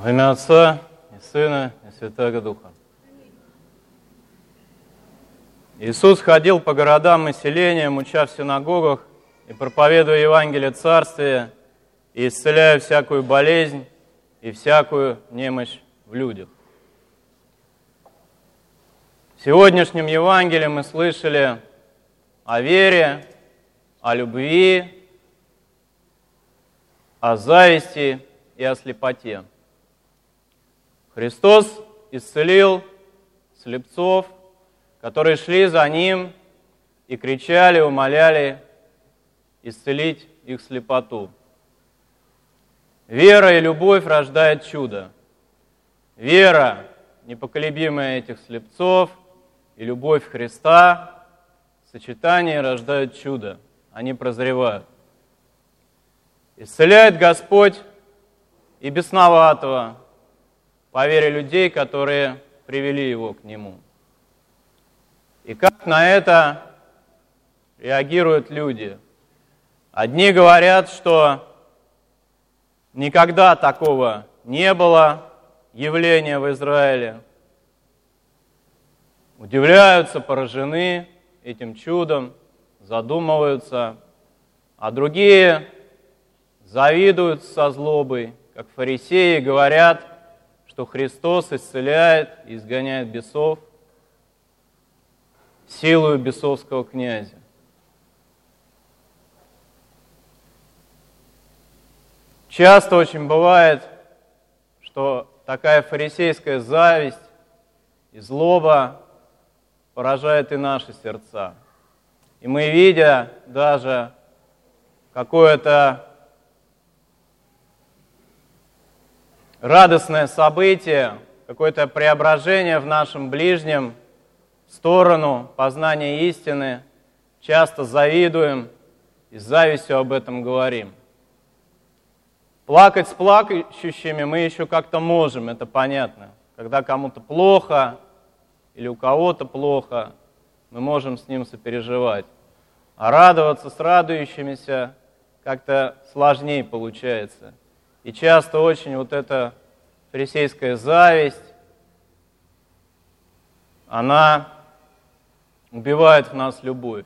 Во имя Отца и Сына и Святаго Духа. Иисус ходил по городам и селениям, уча в синагогах и проповедуя Евангелие Царствия, и исцеляя всякую болезнь и всякую немощь в людях. В сегодняшнем Евангелии мы слышали о вере, о любви, о зависти и о слепоте. Христос исцелил слепцов, которые шли за Ним и кричали, умоляли исцелить их слепоту. Вера и любовь рождают чудо. Вера, непоколебимая этих слепцов, и любовь Христа в сочетании рождают чудо. Они прозревают. Исцеляет Господь и бесноватого, по вере людей, которые привели его к Нему. И как на это реагируют люди? Одни говорят, что никогда такого не было явления в Израиле. Удивляются, поражены этим чудом, задумываются. А другие завидуют со злобой, как фарисеи, говорят, что Христос исцеляет и изгоняет бесов силою бесовского князя. Часто очень бывает, что такая фарисейская зависть и злоба поражает и наши сердца. И мы, видя даже какое-то радостное событие, какое-то преображение в нашем ближнем в сторону познания истины, часто завидуем и с завистью об этом говорим. Плакать с плачущими мы еще как-то можем, это понятно. Когда кому-то плохо или у кого-то плохо, мы можем с ним сопереживать. А радоваться с радующимися как-то сложнее получается. И часто очень вот эта фарисейская зависть, она убивает в нас любовь.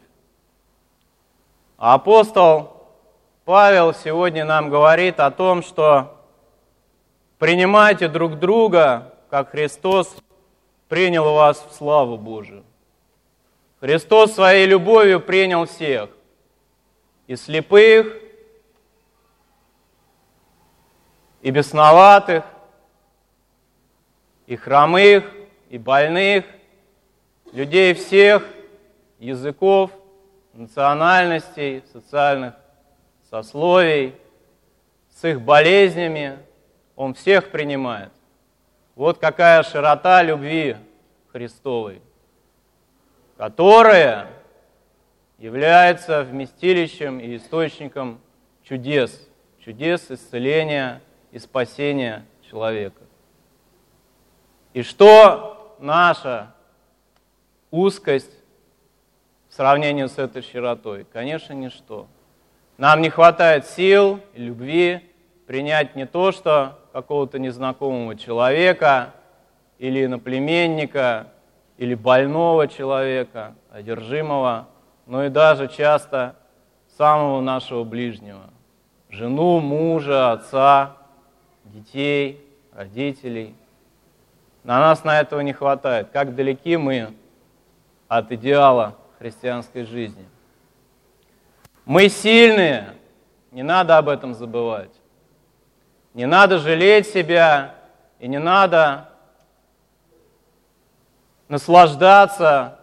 А апостол Павел сегодня нам говорит о том, что принимайте друг друга, как Христос принял вас в славу Божию. Христос своей любовью принял всех, и слепых, и бесноватых, и хромых, и больных, людей всех языков, национальностей, социальных сословий, с их болезнями, Он всех принимает. Вот какая широта любви Христовой, которая является вместилищем и источником чудес исцеления и спасения человека. И что наша узкость в сравнении с этой широтой? Конечно, ничто. Нам не хватает сил и любви принять не то, что какого-то незнакомого человека, или иноплеменника, или больного человека, одержимого, но и даже часто самого нашего ближнего. Жену, мужа, отца, детей, родителей. На нас на этого не хватает. Как далеки мы от идеала христианской жизни. Мы сильные, не надо об этом забывать. Не надо жалеть себя, и не надо наслаждаться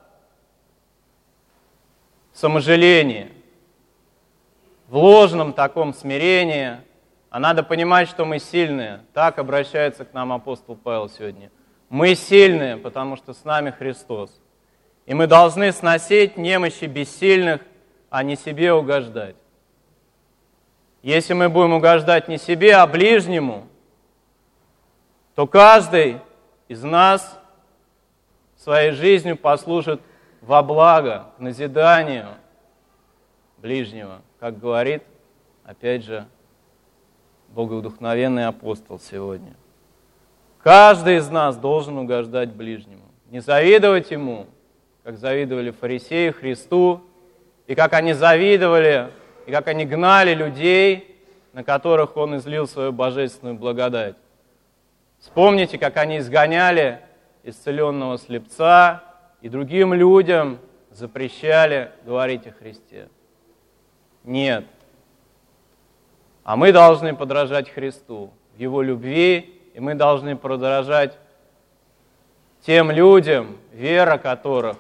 в саможалении, в ложном таком смирении, а надо понимать, что мы сильные. Так обращается к нам апостол Павел сегодня. Мы сильные, потому что с нами Христос. И мы должны сносить немощи бессильных, а не себе угождать. Если мы будем угождать не себе, а ближнему, то каждый из нас своей жизнью послужит во благо, к назиданию ближнего, как говорит, опять же, богодухновенный апостол сегодня. Каждый из нас должен угождать ближнему, не завидовать ему, как завидовали фарисеи Христу, и как они завидовали, и как они гнали людей, на которых Он излил свою божественную благодать. Вспомните, как они изгоняли исцеленного слепца, и другим людям запрещали говорить о Христе. Нет. А мы должны подражать Христу в Его любви, и мы должны подражать тем людям, вера которых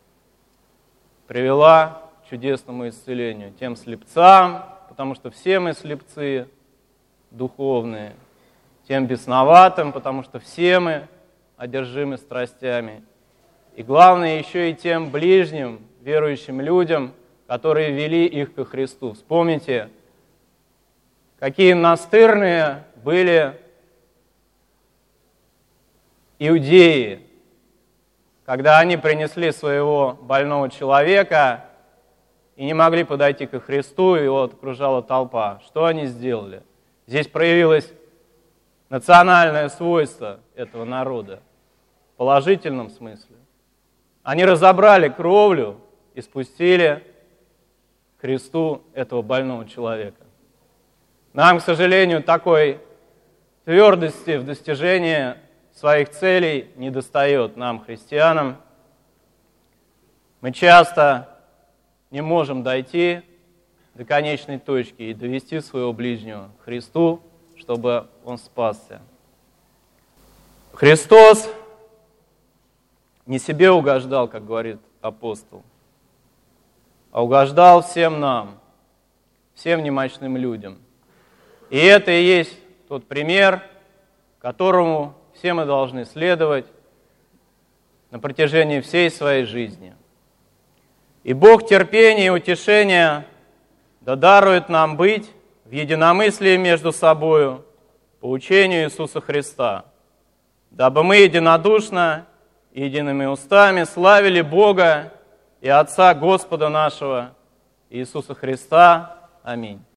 привела к чудесному исцелению, тем слепцам, потому что все мы слепцы духовные, тем бесноватым, потому что все мы одержимы страстями, и главное еще и тем ближним, верующим людям, которые вели их ко Христу. Вспомните, какие настырные были иудеи, когда они принесли своего больного человека и не могли подойти ко Христу, и его окружала толпа. Что они сделали? Здесь проявилось национальное свойство этого народа в положительном смысле. Они разобрали кровлю и спустили к Христу этого больного человека. Нам, к сожалению, такой твердости в достижении своих целей недостает нам, христианам. Мы часто не можем дойти до конечной точки и довести своего ближнего к Христу, чтобы он спасся. Христос не себе угождал, как говорит апостол, а угождал всем нам, всем немощным людям. И это и есть тот пример, которому все мы должны следовать на протяжении всей своей жизни. И Бог терпения и утешения да дарует нам быть в единомыслии между собою по учению Иисуса Христа, дабы мы единодушно и едиными устами славили Бога и Отца Господа нашего Иисуса Христа. Аминь.